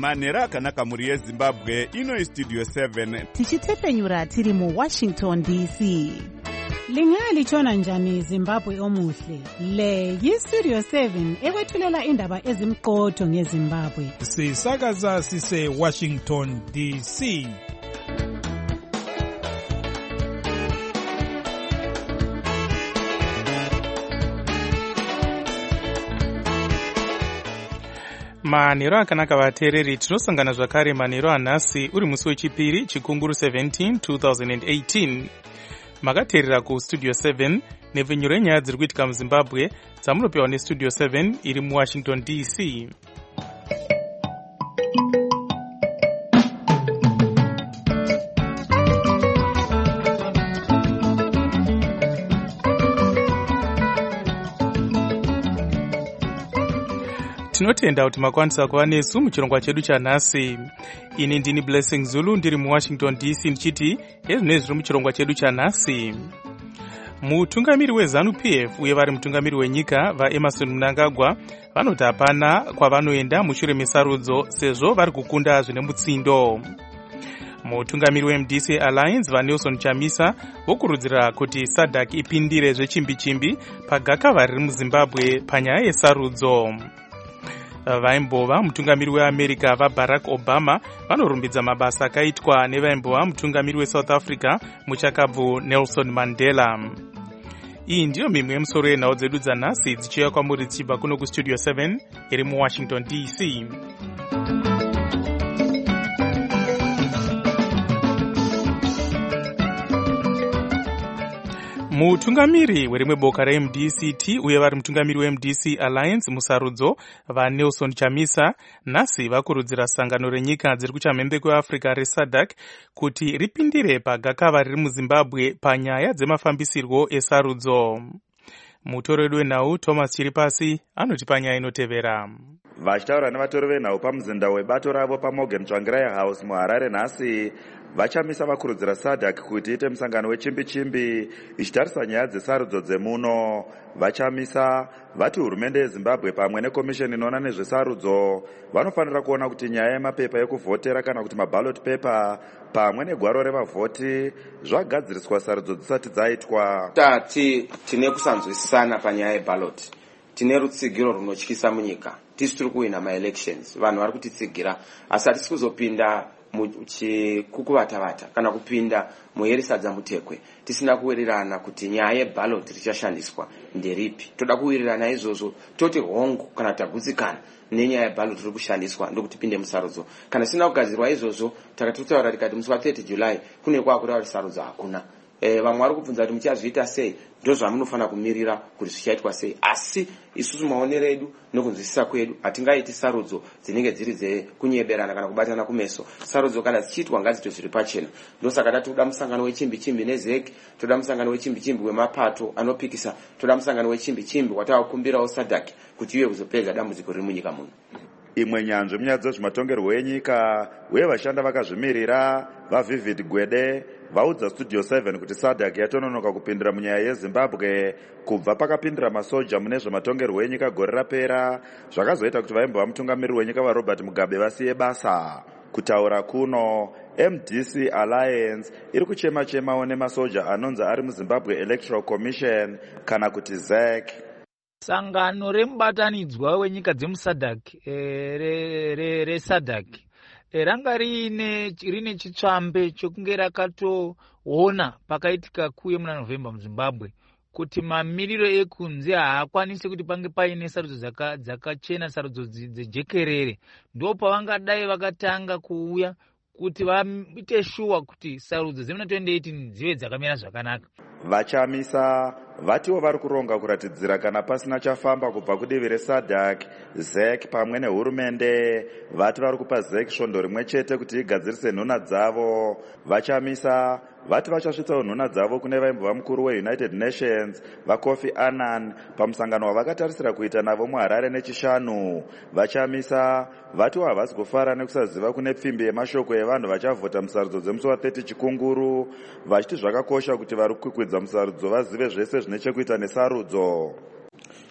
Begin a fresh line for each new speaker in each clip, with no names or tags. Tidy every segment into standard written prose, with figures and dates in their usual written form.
manhero akanaka mhuri yezimbabwe. Ino Studio 7
tichitepfenyura tiri muWashington DC.
Lingalitshona njani Zimbabwe omuhle? Le yiStudio 7 ekwethulela indaba ezimqotho ngeZimbabwe.
Sisakaza sise Washington DC.
Manhero akanaka vateereri, tinosangana zvakare manhero anhasi uri musi wechipiri chikunguru 17 2018. Makateerera kuStudio 7 nepfenyuro yenyaya dziri kuitika muZimbabwe dzamunopiwa neStudio 7 iri muWashington DC. Tinotenda kuti makwanisa kuva nesu muchirongwa chedu chanhasi. Ini ndini Blessing Zulu ndiri muWashington DC ndichiti ezvinezvi zviri muchirongwa chedu chanhasi. Mutungamiri weZANU-PF uye vari mutungamiri wenyika vaEmerson Mnangagwa vanoti hapana kwavanoenda mushure mesarudzo sezvo vari kukunda zvine mutsindo. Mutungamiri weMDC Alliance vaNelson Chamisa vokurudzira kuti SADC ipindire zvechimbi-chimbi pagakava riri muZimbabwe panyaya yesarudzo. Vaimbova mutungamiri weAmerica vaBarack Obama vanorumbidza mabasa akaitwa nevaimbova mutungamiri weSouth Africa muchakabvu Nelson Mandela. Iyi ndiyo mimwe yemusoro yenhau dzedu dzanhasi dzichiuya kwamuri dzichibva kuno kuStudio 7 iri muWashington DC. Mutungamiri werimwe boka reMDCT uye vari mutungamiri weMDC Alliance musarudzo vaNelson Chamisa nhasi vakurudzira sangano renyika dziri kuchamhembe kweAfrica reSADC kuti ripindire pagakava riri muZimbabwe panyaya dzemafambisirwo esarudzo. Mutori wedu wenhau Thomas Chiripasi anoti panyaya inotevera.
Vachitaura nevatori venhau pamuzinda webato ravo paMorgan Tsvangirai House muHarare nhasi, Vachamisa vakurudzira SADC kuti ite musangano wechimbi-chimbi ichitarisa nyaya dzesarudzo dzemuno. Vachamisa vati hurumende yeZimbabwe pamwe nekomisheni inoona nezvesarudzo vanofanira kuona kuti nyaya yemapepa ekuvhotera kana kuti maballot paper pamwe negwaro revavhoti zvagadziriswa sarudzo dzisati dzaitwa.
Tine kusanzwisisana panyaya yeballot. Tine rutsigiro runotyisa munyika. Tisi tiri kuwina maelections. Vanhu vari kutitsigira asi hatisi kuzopinda muchikukuvatavata kana kupinda muherisadza mutekwe tisina kuwirirana kuti nyaya yeballot richashandiswa nderipi. Toda kuwirirana izvozvo toti hongu kana tagutsikana nenyaya yeballot riri kushandiswa ndokuti pinde musarudzo. Kana sina kugadzirwa izvozvo takatotaura tikati musi wa30 July kune kwakureva kuti sarudzo hakuna. Vamwe vari kubvunza kuti muchazviita sei, ndozvamunofanira kumirira kuti zvichaitwa sei. Asi isusu maonero edu nokunzwisisa kwedu hatingaiti sarudzo dzinenge dziri dzekunyeberana kana kubatana kumeso. Sarudzo kana dzichiitwa ngadzito zviri pachena. Ndosaka toda musangano wechimbi-chimbi neZEC, toda musangano wechimbi-chimbi wemapato anopikisa, toda musangano wechimbi-chimbi watavakumbirawo SADC kuti iwe kuzopedza dambudziko riri munyika muno.
Imwe nyanzvi munyaya dzezvematongerwo enyika uye vashanda vakazvimirira vaVivid Gwede vaudza Studio 7 kuti SADC yatononoka kupindira munyaya yeZimbabwe kubva pakapindira masoja mune zvematongerwo enyika gore rapera, zvakazoita kuti vaimbova mutungamiri wenyika vaRobert Mugabe vasiye basa. Kutaura kuno, MDC Alliance iri kuchema-chemawo nemasoja anonzi ari muZimbabwe Electoral Commission kana kuti ZEC.
Sangano remubatanidzwa wenyika dzemuSADC reSADC ranga rine chitsvambe chokunge rakatoona pakaitika kuye muna November muZimbabwe kuti mamiriro ekunze haakwanisi kuti pange paine sarudzo dzakachena, sarudzo dzejekerere. Ndo pavangadai vakatanga kuuya kuti vaite shuwa kuti sarudzo dzemuna 2018 dzive dzakamira zvakanaka.
Vachamisa vatiwo vari kuronga kuratidzira kana pasina chafamba kubva kudivi reSADC, ZEC pamwe nehurumende. Vati vari kupa ZEC svondo rimwe chete kuti igadzirise nhuna dzavo. Vachamisa vati vachasvitsawo nhuna dzavo kune vaimbova mukuru weUnited Nations vaKofi Annan pamusangano wavakatarisira kuita navo muHarare nechishanu. Vachamisa vatiwo havasi kufara nekusaziva kune pfimbi yemashoko evanhu vachavhota musarudzo dzemusi wa30 chikunguru, vachiti zvakakosha kuti vari kukwidza musarudzo vazive zvese zvine chekuita nesarudzo.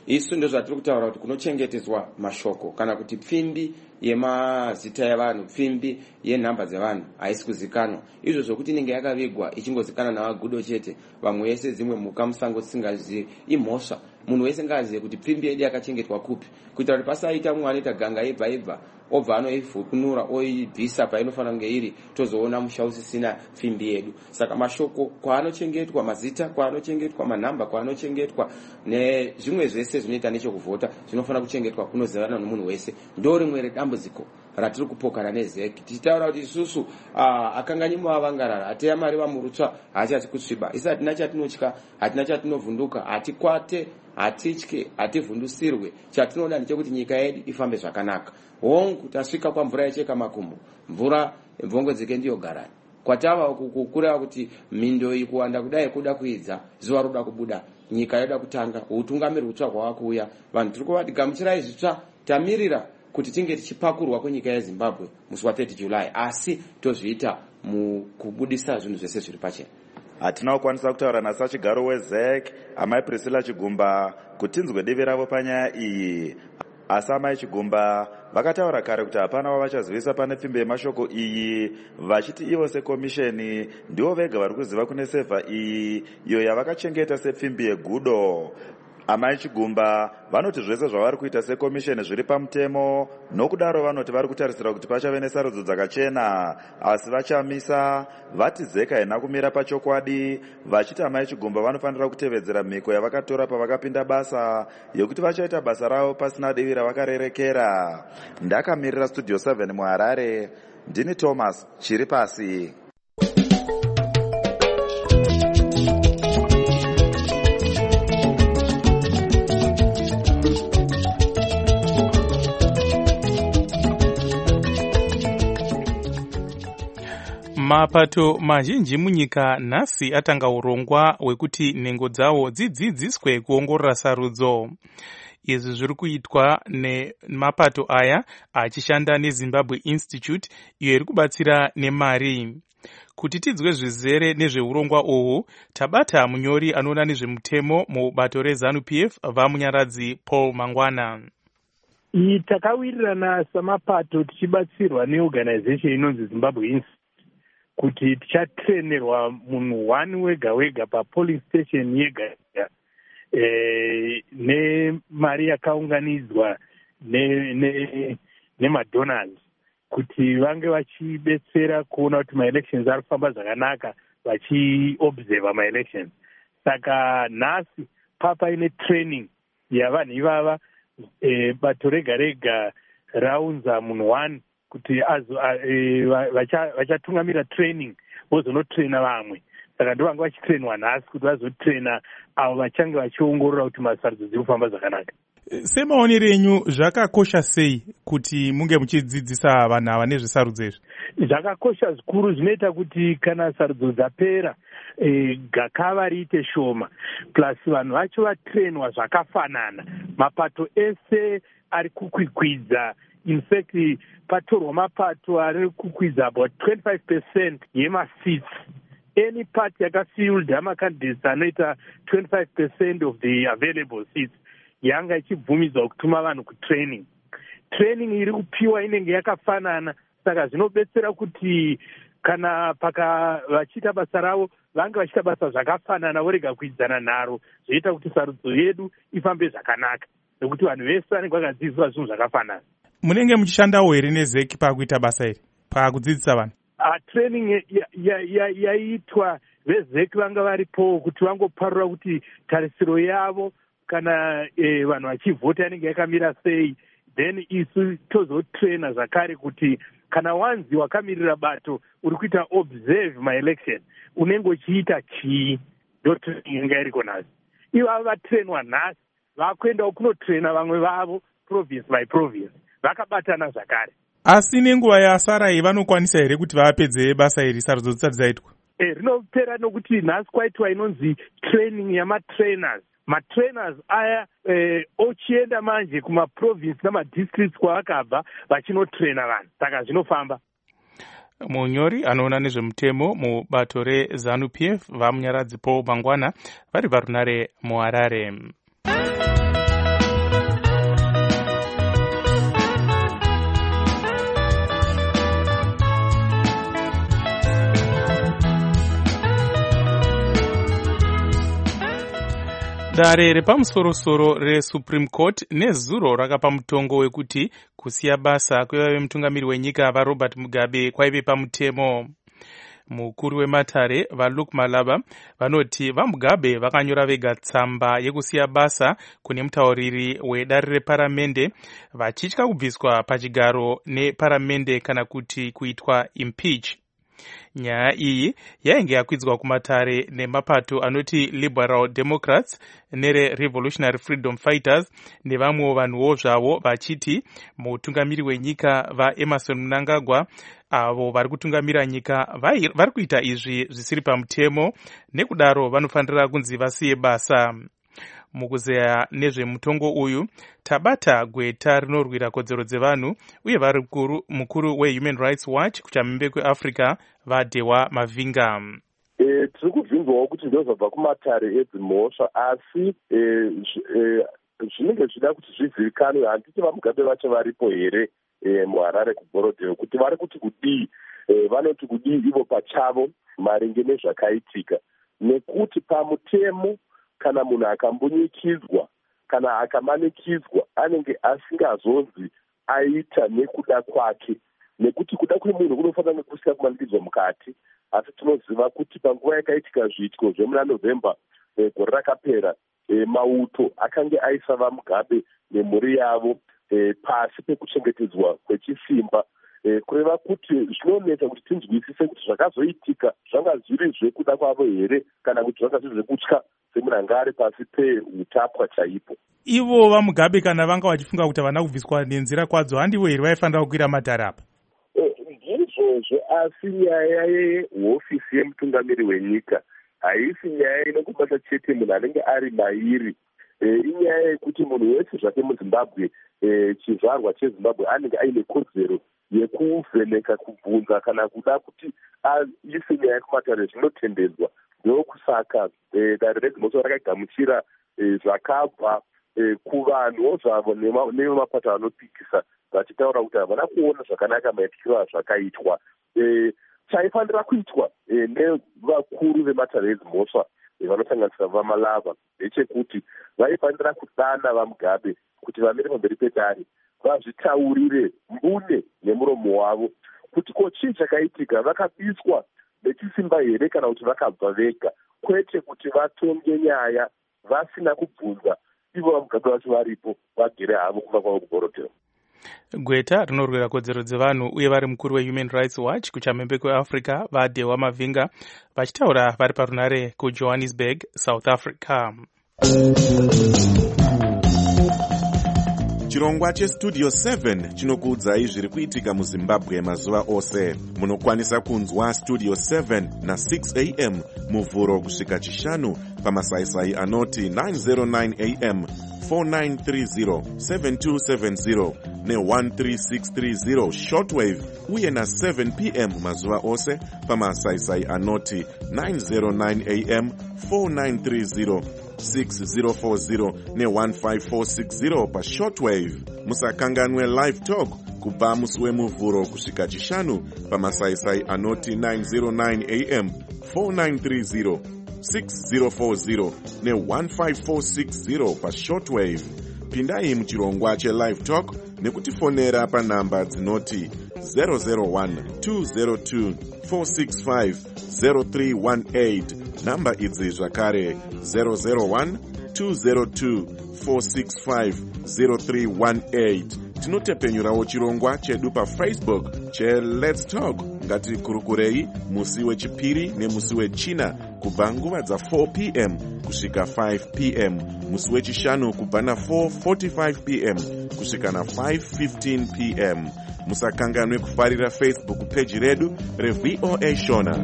isu ndozvatiri kutaura kuti kunochengetedzwa mashoko kana kuti pfimbi yemazita evanhu, pfimbi yenhamba dzevanhu haisi kuzikanwa. Izvo zvokuti inenge yakavigwa ichingozikana navagudo chete, vamwe vese dzimwe mhuka musango dzisingazivi, imhosva. Munhu wese ngaazive kuti pfimbi yedu yakachengetwa kupi, kuitira kuti pasaita mumwe anoita ganga ibva obva anoivhukunura oibvisa painofanira kunge iri, tozoona musha usisina pfimbi yedu. Saka mashoko kwaanochengetwa, mazita kwaanochengetwa, manhamba kwaanochengetwa, nezvimwe zvese zvinoita nechokuvhota zvinofanira kuchengetwa kunozivanwa nemunhu wese. Ndo rimwe redambudziko ratiri kupokana nezeki, tichitaura kuti isusu akanganyi muvavangarara, ateya mari vamurutsva, haachati kusviba. Isi hatina chatinotya, hatina chatinovhunduka, hatikwate, hatitye, hativhundusirwe. Chatinoda ndechekuti nyika yedu ifambe zvakanaka. Hongu tasvika kwamvura yecheka makumbo, mvura mvongo dzike ndiyo garani. Kwatava kukureva kuti mindo iyi kuwanda kudai kuda kuidza, zuva roda kubuda, nyika yoda kutanga, utungamiri hutsva hwavakuuya. Vanhu tiri kuvati gamuchirai zvitsva, tamirira kuti tinge tichipakurwa kwenyika yeZimbabwe musi wa30 July, asi tozviita mukubudisa zvinhu zvese zviri pachena.
Hatina kukwanisa kutaura nasachigaro weZEC amai Priscilla Chigumba kuti tinzwe divi ravo panyaya iyi. Asi amai Chigumba vakataura kare kuti hapana wavachazivisa pane pfimbi yemashoko iyi, vachiti ivo sekomisheni ndivo vega vari kuziva kune sevha iyi, iyo yavakachengeta sepfimbi yegudo. Amai Chigumba vanoti zvese zvavari kuita sekomisheni zviri pamutemo, nokudaro vanoti vari kutarisira kuti pachave nesarudzo dzakachena, asi vachamisa vati ZEC haina kumira pachokwadi, vachiti amai Chigumba vanofanira kutevedzera mhiko yavakatora pavakapinda basa yekuti vachaita basa ravo pasina divi ravakarerekera. Ndakamirira Studio 7 muHarare, ndini Thomas Chiripasi.
Mapato mazhinji munyika nhasi atanga urongwa hwekuti nhengo dzawo dzidzidziswe kuongorora sarudzo. Izvi zviri kuitwa nemapato aya achishanda neZimbabwe Institute, iyo iri kubatsira nemari. Kuti tidzwe zvizere nezveurongwa uhwu, tabata munyori anoona nezvemutemo mubato reZANU-PF vamunyaradzi Paul Mangwana.
Takawirirana samapato tichibatsirwa neorganization inonzi Zimbabwe Institute kuti tichatrenerwa munhu one wega wega papoling station yega nemari yakaunganidzwa nemadonors kuti vange vachibetsera kuona kuti maelections ari kufamba zvakanaka, vachiobserva maelections. Saka nhasi paine training yavanhu ivava, bato rega rega raunza munhu one kuti vachatungamira training vozonotraina vamwe. Saka ndo vanga vachitrainwa nhasi kuti vazotraina avo vachange vachiongorora kuti masarudzo dziri kufamba zvakanaka.
Semaonero enyu zvakakosha sei kuti munge muchidzidzisa vanhu ava nezvesarudzo izvi?
Zvakakosha zvikuru, zvinoita kuti kana sarudzo dzapera gakava riite shoma, plus vanhu vacho vatrainwa zvakafanana, mapato ese ari kukwikwidza. In fact, patorwa mapato ari kukwidza about 25% yemaseats. Any party yakafilled amacandidates anoita 25% of the available seats yanga ichibvumidzwa kutuma vanhu kutraining. Training iri kupiwa inenge yakafanana, saka zvinobetsera kuti kana vachiita basa ravo vange vachiita basa zvakafanana, vorega kuidzana nharo, zvoita kuti sarudzo yedu ifambe zvakanaka, nekuti vanhu vese vanenge vakadzidziswa zvinhu zvakafanana.
Munenge muchishandawo here neZEC pakuita basa iri, pakudzidzisa vanhu?
Training yaitwa veZEC vanga varipo kuti vangoparura kuti tarisiro yavo kana vanhu vachivhota inenge yakamira sei, then isu tozotraina zvakare kuti kana wanzi wakamirira bato uri kuita observe maelection unenge uchiita chii, ndo training inga iriko nhasi. Ivavo vatrainwa nhasi vakuendawo kunotraina vamwe vavo province by province, vakabatana zvakare.
Asi nenguva yasara iyi vanokwanisa here kuti vapedze basa iri sarudzo dzisati dzaitwa?
Rinopera nokuti nhasi kwaitwa inonzi training yamatrainers. Matrainers aya ochienda manje kumaprovince namadistricts kwavakabva vachinotraina vanhu, saka zvinofamba.
Munyori anoona nezvemutemo mubato reZANU-PF vamunyaradzi Paul Mangwana vari varunare muHarare. Dare repamusoro-soro reSupreme Court nezuro rakapa mutongo wekuti kusiya basa kwevave mutungamiri wenyika vaRobert Mugabe kwaive pamutemo. Mukuru wematare vaLuke Malaba vanoti vaMugabe vakanyora vega tsamba yekusiya basa kune mutauriri wedare reparamende vachitya kubviswa pachigaro neparamende kana kuti kuitwa impeach. Nyaya iyi yainge yakwidzwa kumatare nemapato anoti Liberal Democrats nere-Revolutionary Freedom Fighters nevamwewo vanhuwo zvavo vachiti mutungamiri wenyika vaEmerson Mnangagwa avo vari kutungamira nyika vari kuita izvi zvisiri pamutemo, nekudaro vanofanira kunzi vasiye basa. Mukuzeya nezvemutongo uyu tabata gweta rinorwira kodzero dzevanhu uye vari mukuru weHuman Rights Watch kuchamhembe kweAfrica vaDewa Mavinga.
Tiri kubvunzwawo kuti ndozvabva kumatare edzimhosva asi zvinenge zvida kuti zvizivikanwe handiti vaMugabe vacho varipo here muHarare kuBorodhero kuti vari kuti kudii, vanoti kudii ivo pachavo maringe nezvakaitika, nekuti pamutemo kana munhu akambunyikidzwa kana akamanikidzwa anenge asingazonzi aita nekuda kwake, nekuti kuda kwemunhu kunofanira nekusika kumanikidzwa mukati. Asi tinoziva kuti panguva yakaitika zviitiko zvemuna November gore rakapera, mauto akange aisa vaMugabe nemhuri yavo pasi pekuchengetedzwa kwechisimba, kureva kuti zvinonetsa kuti tinzwisise kuti zvakazoitika zvanga zviri zvekuda kwavo here kana kuti zvanga zviri zvekutya semunhu anga ari pasi peutapwa chaipo.
Ivo vaMugabe kana vanga vachifunga kuti havana kubviswa nenzira kwadzo, handivo here vaifanira kukwira matare apa?
Ndizvozvo, asi nyaya yehofisi yemutungamiri wenyika haisi nyaya inongobata chete munhu anenge ari mairi. Inyaya yekuti munhu wese zvake muZimbabwe, chizvarwa cheZimbabwe anenge aine kodzero yekuvheneka, kubvunza kana kuda kuti aise nyaya yekumatare zvinotendedzwa. Ndokusaka dare redzimhosva rakagamuchira zvakabva kuvanhuwo zvavo nevemapato anopikisa vachitaura kuti havana kuona zvakanaka maitikiro azvakaitwa. Chaifanira kuitwa nevakuru vematare edzimhosva vanosanganisira vaMalava ndechekuti vaifanira kudana vaMugabe kuti vamire pamberi pedare vazvitaurire mbune nemuromo wavo kuti ko chii chakaitika, vakabiswa nechisimba here kana kuti vakabva vega, kwete kuti vatonge nyaya vasina kubvunza ivo vaMugabe vacho varipo vagere havo kumba kwavo kuBorodhero.
Gweta rinorwira kodzero dzevanhu uye vari mukuru weHuman Rights Watch kuchamhembe kweAfrica vaDewa Mavinga vachitaura vari parunare kuJohannesburg, South Africa.
Chirongwa cheStudio 7 chinokuudzai zviri kuitika muZimbabwe mazuva ose. Munokwanisa kunzwa Studio 7 na6 am muvhuro kusvika chishanu pamasaisai anoti 909 am 4930 7270 ne13630 shortwave uye na7 pm mazuva ose pamasaisai anoti 909 am 4930 6040 ne15460 pashortwave. Musakanganwe live talk kubva musi wemuvhuro kusvika chishanu pamasaisai anoti 909 am 4930 6040 ne15460 pashortwave. Pindai muchirongwa chelive talk nekutifonera panhamba dzinoti 001 202 465 0318. Namba idzi zvakare 001 202 465 0318. Tinotepenyurawo chirongwa chedu paFacebook cheLet's Talk. Ngatikurukurei musi wechipiri nemusi wechina kubva nguva dza4 pm kusvika 5 pm, musi wechishanu kubva na4:45 pm kusvika na5:15 pm. Musakanganwe kufarira Facebook page redu reVOA Shona.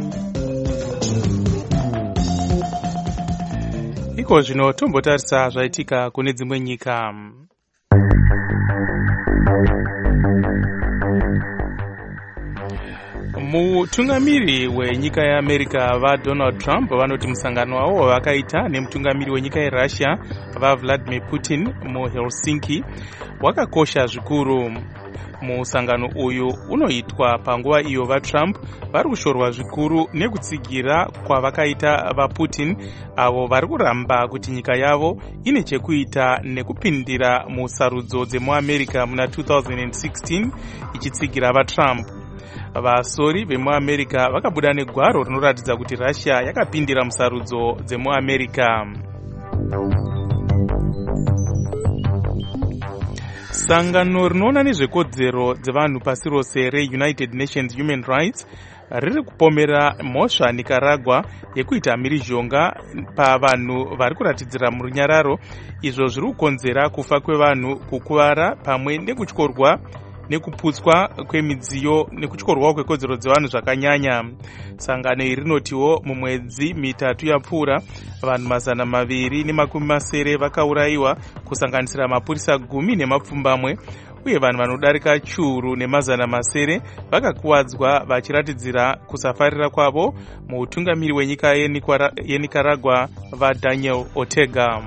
Iko zvino tombotarisa zvaitika kune dzimwe nyika. Mutungamiri wenyika yeAmerica vaDonald Trump vanoti musangano wavo wakaita nemutungamiri wenyika yeRussia vaVladimir Putin muHelsinki wakakosha zvikuru. Musangano uyu unoitwa panguva iyo vaTrump vari kushorwa zvikuru nekutsigira kwavakaita vaPutin avo vari kuramba kuti nyika yavo ine chekuita nekupindira musarudzo dzemuamerica muna 2016 ichitsigira vaTrump. Vasori vemuamerica vakabuda negwaro rinoratidza kuti Russia yakapindira musarudzo dzemuamerica. Sangano rinoona nezvekodzero dzevanhu pasi rose reUnited Nations Human Rights riri kupomera mhosva Nicaragua yekuita mhirizhonga pavanhu vari kuratidzira murunyararo, izvo zviri kukonzera kufa kwevanhu, kukuvara pamwe nekutyorwa nekuputswa kwemidziyo nekutyorwa kwekodzero dzevanhu zvakanyanya. Sangano iri rinotiwo mumwedzi mitatu yapfuura vanhu 270 vakaurayiwa kusanganisira mapurisa 10 nemapfumbamwe, uye vanhu vanodarika chiuru ne200 vakakuwadzwa vachiratidzira kusafarira kwavo muutungamiri wenyika yeNicaragua vaDaniel Ortega.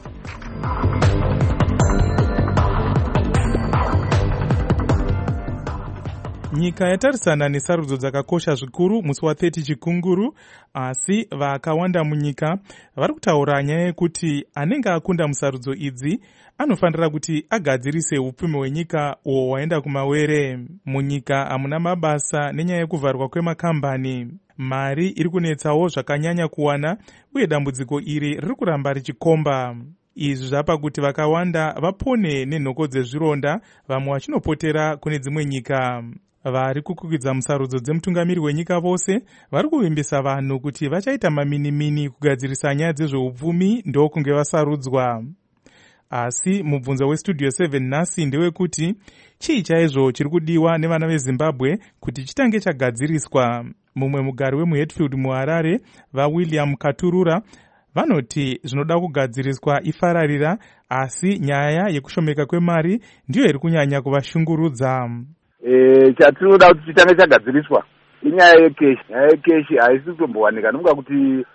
Nyika yatarisana nesarudzo dzakakosha zvikuru musi wa30 Chikunguru, asi vakawanda munyika vari kutaura nyaya yekuti anenge akunda musarudzo idzi anofanira kuti agadzirise upfumi hwenyika uwo waenda kumawere. Munyika hamuna mabasa nenyaya yekuvharwa kwemakambani. Mari iri kunetsawo zvakanyanya kuwana, uye dambudziko iri riri kuramba richikomba. Izvi zvapa kuti vakawanda vapone nenhoko dzezvironda, vamwe vachinopotera kune dzimwe nyika. Vari kukwikwidzwa musarudzo dzemutungamiri wenyika vose vari kuvimbisa vanhu kuti vachaita maminimini kugadzirisa nyaya dzezveupfumi ndokunge vasarudzwa. Asi mubvunzo weStudio 7 nhasi ndewekuti chii chaizvo chiri kudiwa nevana veZimbabwe kuti chitange chagadziriswa. Mumwe mugari wemuHatfield muHarare, vaWilliam Katurura, vanoti zvinoda kugadziriswa ifararira, asi nyaya yekushomeka kwemari ndiyo iri kunyanya kuvashungurudza.
Chatinoda kuti chitange chagadziriswa inyaya yekeshi. Nyaya yekeshi haisi kutombowanika, nokuda kuti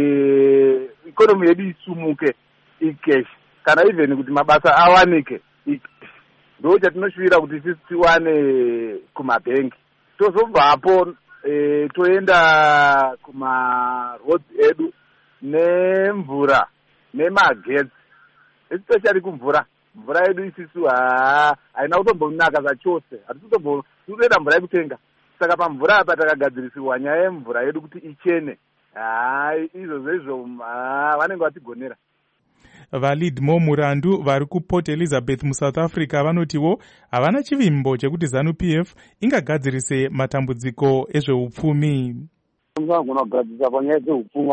ikonomi yedu isumuke ikeshi, kana even kuti mabasa awanike ikeshi. Ndo chatinoshuvira kuti sisi tiwane kumabhengi. Tozobvapo toenda kumaroads edu nemvura nemagetsi, especially kumvura. Mvura yedu isisu haina kutombonaka zvachose, hatitoenda mvura yekutenga. Saka pamvura apa takagadzirisiwa nyaya yemvura yedu kuti ichene, izvozvo izvo vanenge vatigonera.
VaLeadmo murandu vari kuPort Elizabeth muSouth Africa vanotiwo havana chivimbo chekuti ZANU-PF ingagadzirise matambudziko ezveupfumi.
Vanogona kugadzirisa panyaya dzeupfumi,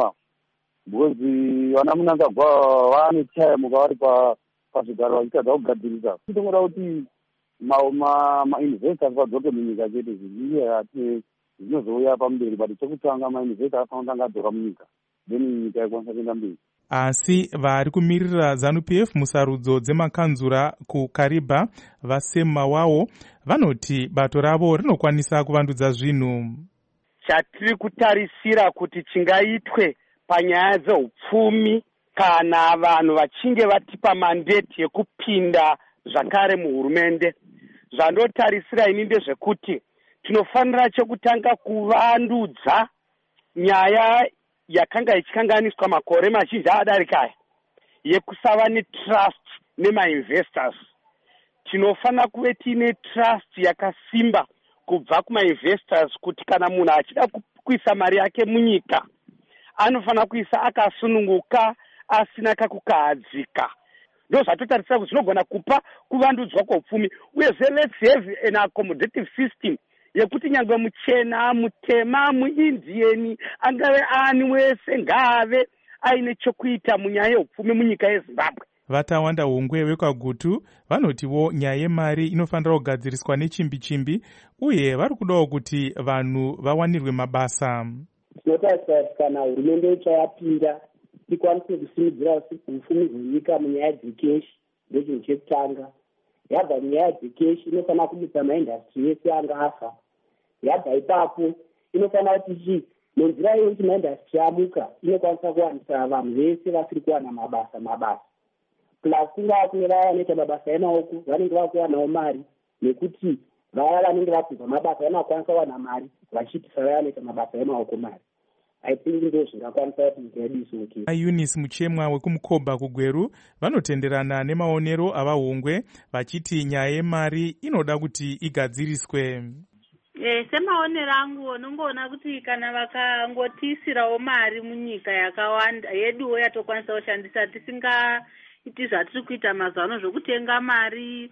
because vana Mnangagwa vane time vari pazvigaro vachitadza kugadzirisa. Tinoda kuti ma-investors vadzoke munyika chete, zviziye zvinozouya pamberi, but chekutanga ma-investors afanira kutanga adzoka munyika, then nyika ikwanisa kuenda mberi.
Asi vari kumirira ZANU-PF musarudzo dzemakanzura kuKariba, vaSam Mawawo, vanoti bato ravo rinokwanisa kuvandudza zvinhu.
Chatiri kutarisira kuti chingaitwe panyaya dzeupfumi kana vanhu vachinge vatipa mandate yekupinda zvakare muhurumende, zvandotarisira ini ndezvekuti tinofanira chekutanga kuvandudza nyaya yakanga ichikanganiswa makore mazhinji adarikaya yekusava netrust nemainvestors. Tinofanira kuve tiine trust yakasimba kubva kumainvestors kuti kana munhu achida kuisa mari yake munyika anofanira kuisa akasununguka asina kakukahadzika. Ndo zvatotarisira kuti zvinogona kupa kuvandudzwa kwopfumi, uyezve let's have an accommodative system yekuti nyangwe muchena, mutema, muindieni, angave ani wese ngaave aine chokuita munyaya yeupfumi munyika yeZimbabwe.
Vatawanda Hungwe vekwaGutu vanotiwo nyaya yemari inofanira kugadziriswa nechimbi-chimbi, uye vari kudawo kuti vanhu vawanirwe mabasa.
Tinotarisira kuti kana hurumende ichayapinda ikwanise kusimudzira upfumi hwenyika munyaya dzekeshi, ndechinhu chekutanga. Yabva nyaya dzekeshi inofanira kumutsa maindastri ese anga afa. Yabva ipapo inofanira kuti nenzira yekuti maindastri amuka inokwanisa kuwanisa vanhu vese vasiri kuwana mabasa. Plus kungava kune vaya vanoita mabasa emaoko vanenge vakuwanawo mari, nekuti vaya vanenge vapinzwa mabasa vanokwanisa kuwana mari vachiitisa vaya vanoita mabasa emaoko mari. I think ndo zvingakwanisa kuti nyika yedu isimuke.
Eunice Muchemwa wekumukobha kugweru vanotenderana nemaonero avahungwe vachiti nyaya yemari inoda kuti igadziriswe.
Semaonero angu unongoona kuti kana vakangotiisirawo mari munyika yakawanda yeduwo yatokwanisa kushandisa tisingaiti zvatiri kuita mazuva ano zvokutenga mari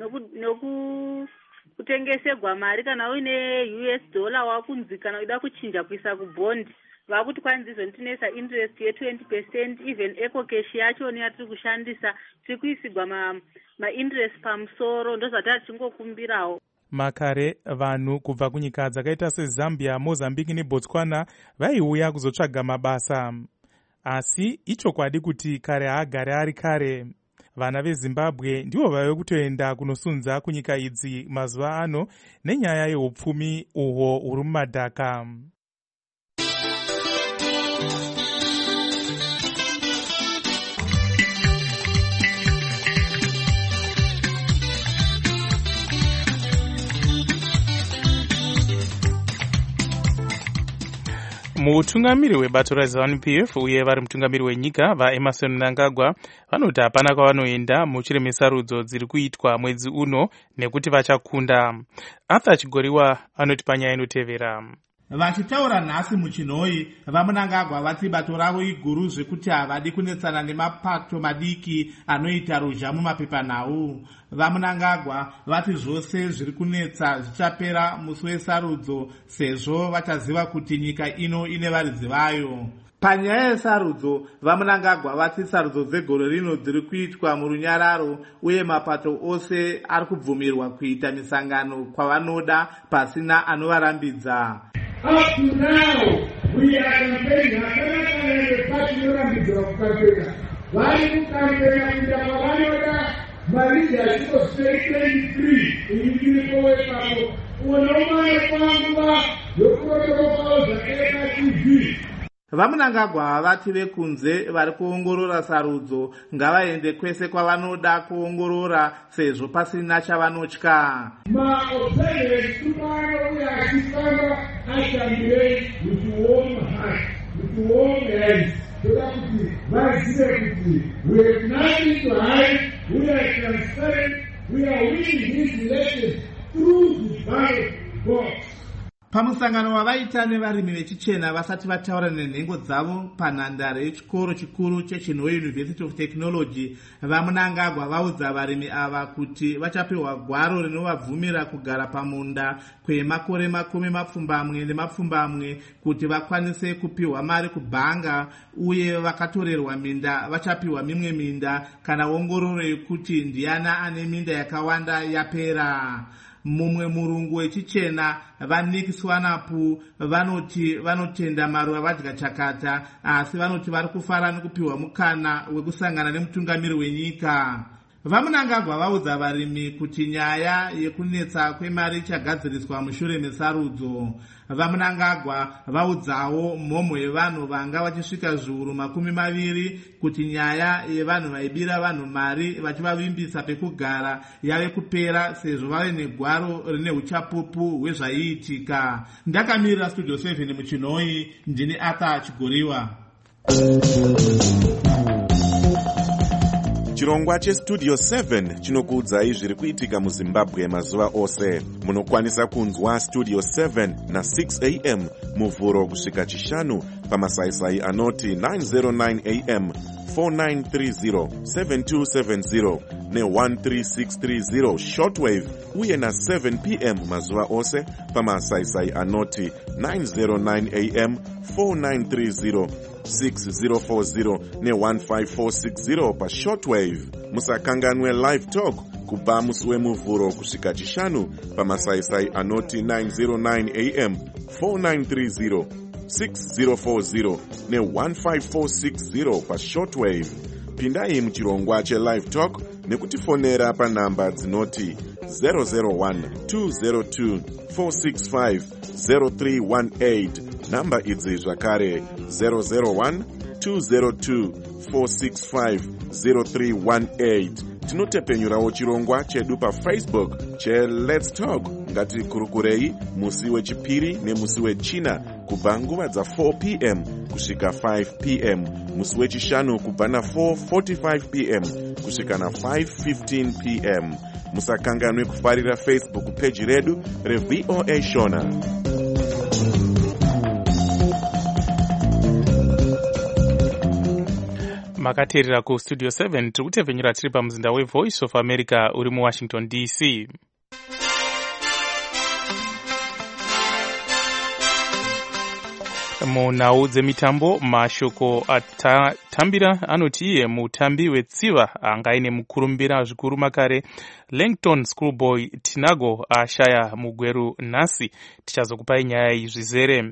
nokutengeserwa mari kana uine US dollar wakunzi kana uida kuchinja kuisa kubhondi vakutokwanisa izvonitinesa interest ye20%, even eco cash yacho yatiri kushandisa tiri kuisirwa ma-interest pamusoro, ndozvatari tichingokumbirawo.
Makare vanhu kubva kunyika dzakaita seZambia, Mozambique neBotswana vaiuya kuzotsvaga mabasa. Asi ichokwadi kuti kare haagare ari kare. Vana veZimbabwe ndivo vave kutoenda kunosunza kunyika idzi mazuva ano nenyaya yeupfumi uhwo huri mumadhaka.
Mutungamiri webato raZANU-PF uye vari mutungamiri wenyika vaEmmerson Mnangagwa vanoti hapana kwavanoenda mushure mesarudzo dziri kuitwa mwedzi uno nekuti vachakunda. Arthur Chigoriwa anoti panyaya inotevera.
Vachitaura nhasi muchinhoi, vaMnangagwa vati bato ravo iguru zvekuti havadi kunetsana nemapato madiki anoita ruzha mumapepanhau. VaMnangagwa vati zvose zviri kunetsa zvichapera musi wesarudzo sezvo vachaziva kuti nyika ino ine varidzi vayo. Panyaya yesarudzo, vaMnangagwa vati sarudzo dzegore rino dziri kuitwa murunyararo uye mapato ose ari kubvumirwa kuita misangano kwavanoda pasina anovarambidza.
Up to now, we are campaigning. The party norambidzwa kukampenya. Vari kukampenya kuita kwavanoda marija achingosvei 23 inyikiriko wepapo. Unomane panguva yokurotorokawo zvakaita TV.
VaMnangagwa vati vekunze vari kuongorora sarudzo ngavaende kwese kwavanoda kuongorora sezvo pasina chavanotya.
Maobservers kumano uye achifamba ashambirei muchioma hati muchioma hands toda kuti vazive kuti we have nothing to hide, we are transparent, we are winning these elections through the ballot box.
Pamusangano wavaita nevarimi vechichena vasati vataura nenhengo dzavo panhandare yechikoro chikuru cheChinhoi University of Technology, vaMnangagwa vaudza varimi ava kuti vachapiwa gwaro rinovabvumira kugara pamunda kwemakore 20 kuti vakwanise kupiwa mari kubhanga, uye vakatorerwa minda vachapiwa mimwe minda kana ongororo yekuti ndiana ane minda yakawanda yapera. Mumwe murungu wechichena vaNick Swanapu vanoti vanotenda maruva vadya chakata, asi vanoti vari kufara nekupiwa mukana wekusangana nemutungamiri wenyika. VaMnangagwa vaudza varimi kuti nyaya yekunetsa kwemari ichagadziriswa mushure mesarudzo. VaMnangagwa vaudzawo mhomho yevanhu vanga vachisvika zviuru 20 kuti nyaya yevanhu vaibira vanhu mari vachivavimbisa pekugara yave kupera sezvo vave negwaro rine uchapupu hwezvaiitika. Ndakamirira Studio 7 muchinhoi, ndini Arthur Chigoriwa.
Chirongwa cheStudio 7 chinokuudzai zviri kuitika muZimbabwe mazuva ose. Munokwanisa kunzwa Studio 7 na 6 am muvhuro kusvika chishanu pamasaisai anoti 909 am, 4930, 7270 ne13630 shortwave, uye na 7 pm mazuva ose pamasaisai anoti 909 am, 4930, 6040 ne15460 pa shortwave. Musakanganwe live talk kubva musi wemuvhuro kusvika chishanu pamasaisai anoti 909 am, 4930, 6040 ne15460 pa shortwave. Pindai muchirongwa chelive talk nekutifonera panhamba dzinoti 001-202-465-0318. Namba idzi zvakare 001-202-465-0318
Tinotepenyurawo chirongwa chedu paFacebook cheLet's Talk. Ngatikurukurei musi wechipiri nemusi wechina kubva nguva dza4 p.m. kusvika 5 p.m. musi wechishanu kubva na4:45 p.m. kusvika na5:15 p.m. Musakanganwe kufarira Facebook page redu reVOA Shona.
Makateerera kustudio 7 tiri kutevenyura tiri pamuzinda weVoice of America uri muWashington DC. Munhau dzemitambo mashoko atambira anoti iye mutambi wetsiva anga aine mukurumbira zvikuru makare Langton Schoolboy Tinago ashaya mugweru nhasi. Tichazokupai nyaya izvizere.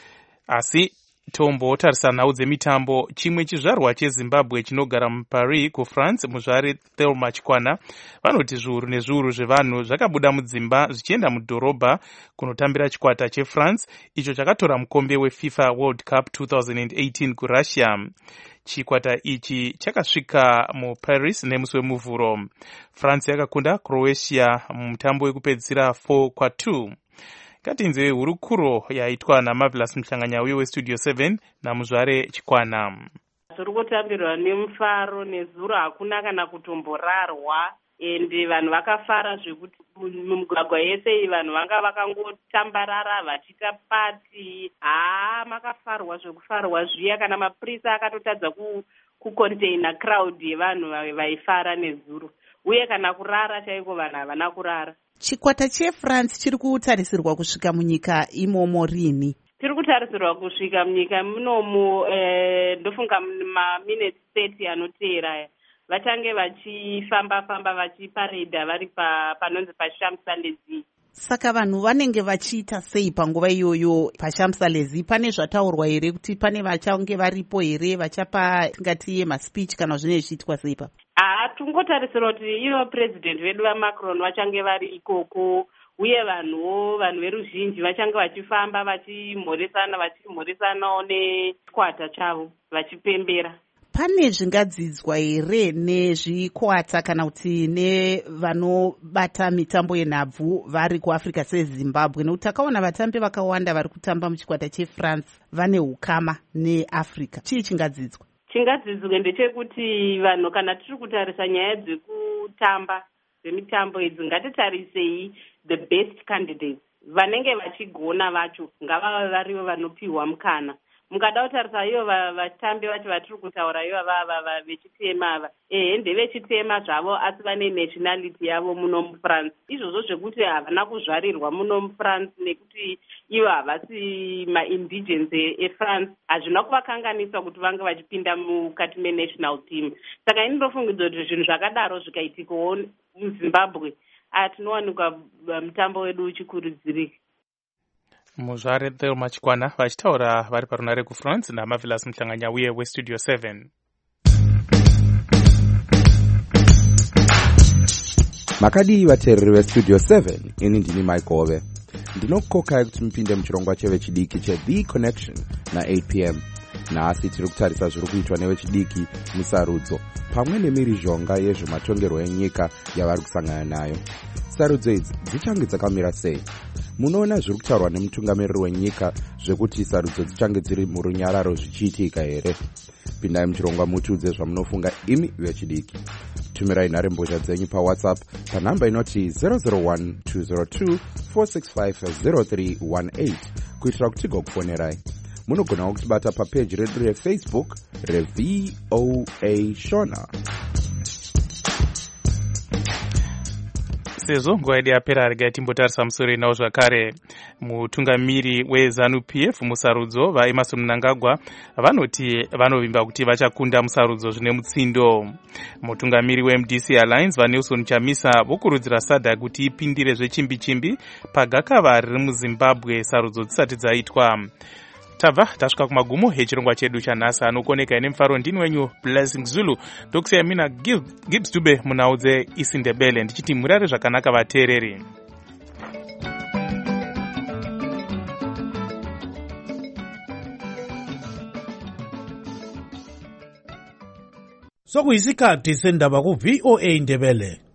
Asi tombotarisa nhau dzemitambo. Chimwe chizvarwa cheZimbabwe chinogara muParis kuFrance, muzvare Thelma Chikwana, vanoti zviuru nezviuru zvevanhu zvakabuda mudzimba zvichienda mudhorobha kunotambira chikwata cheFrance icho chakatora mukombe weFIFA World Cup 2018 kuRussia. Chikwata ichi chakasvika muParis nemusi wemuvhuro. France yakakunda Croatia mumutambo wekupedzisira 4-2. Katinzwe hurukuro yaitwa naMarvelous Mhlanganyauye weStudio 7 namuzvare Chikwana.
Tiri kutambirwa nemufaro nezuro, hakuna kana kutomborarwa, ende vanhu vakafara zvekuti mumugwagwa yese vanhu vanga vakangotambarara vachiita pati. Makafarwa zvekufarwa zviya, kana mapurisa akatotadza kucontaina crowd yevanhu vaifara nezuro, uye kana kurara chaiko vanhu havana kurara.
Chikwata cheFrance chiri kutarisirwa kusvika munyika imomo rini?
Tiri kutarisirwa kusvika munyika munomu ndofunga maminutes 30 anoteera vachange vachifamba vachiparedha vari panonzi paShamps-Élysées.
Saka vanhu vanenge vachiita sei panguva iyoyo paShamps-Élysées? Pane zvataurwa here kuti pane vachange varipo here vachapa tingati maspeech kana zvinenge zvichiitwa sei ipapo?
Tungotarisira kuti ivo president vedu vaMacron vachange vari ikoko, uye vanhu veruzhinji vachange vachifamba vachimhoresanawo nechikwata chavo vachipembera.
Pane zvingadzidzwa here nezvikwata kana kuti nevanobata mitambo yenhabvu vari kuAfrica seZimbabwe? Nekuti takaona vatambi vakawanda vari kutamba muchikwata cheFrance vane ukama neAfrica. Chii chingadzidzwa?
Chingadzidzwa ndechekuti vanhu kana tiri kutarisa nyaya dzekutamba dzemitambo idzi, ngatitarisei the best candidates, vanenge vachigona vacho ngavava varivo vanopiwa mukana. Mukada kutarisa ivo vatambi vacho vatiri kutaura ivo vava vechitema ava, ndevechitema zvavo asi vane nationality yavo muno muFrance. Izvozvo zvekuti havana kuzvarirwa muno muFrance nekuti ivo havasi ma-indigents eFrance, hazvina kuvakanganisa kuti vange vachipinda mukati menational team. Saka ini ndofungidza kuti zvinhu zvakadaro zvikaitikawo muZimbabwe tinowanikwa mutambo wedu uchikurudzirika.
Muzvare Thelma Chikwana vachitaura vari parunare kuFrance naMarvelous Mhlanganyauye weStudio 7.
Makadii vateereri veStudio 7, ini ndini Maikove. Ndinokokai kuti mupinde muchirongwa chevechidiki cheThe Connection na8 p.m. Nhasi tiri kutarisa zviri kuitwa nevechidiki musarudzo pamwe nemirizhonga yezvematongerwo enyika yavari kusangana nayo. Sarudzo idzi dzichange dzakamira sei? Munoona zviri kutaurwa nemutungamiriri wenyika zvekuti sarudzo dzichange dziri murunyararo zvichiitika here? Pindai muchirongwa mutiudze zvamunofunga imi vechidiki. Tumirai nharembozha dzenyu paWhatsApp panhamba inoti 001-202-465-0318 kuitira kuti tigokufonerai. Munogonawo kutibata papeji redu reFacebook reVOA Shona.
Sezvo nguva yedu yapera, regai timbotarisa musoro inawo zvakare. Mutungamiri weZANU-PF musarudzo vaEmmerson Mnangagwa vanoti vanovimba kuti vachakunda musarudzo zvine mutsindo. Mutungamiri weMDC Alliance vaNelson Chamisa vokurudzira SADC kuti ipindire zvechimbi-chimbi pagakava riri muZimbabwe sarudzo dzisati dzaitwa. Tabva tasvika kumagumo echirongwa chedu chanhasi. Anokoneka ine mufaro ndini wenyu Blessing Zulu, ndokusiyai mina Gibbs Dube munhau dzeIsindebele ndichiti murare zvakanaka vateereri.
sokuyisikhathi sendaba ku-VOA Ndebele.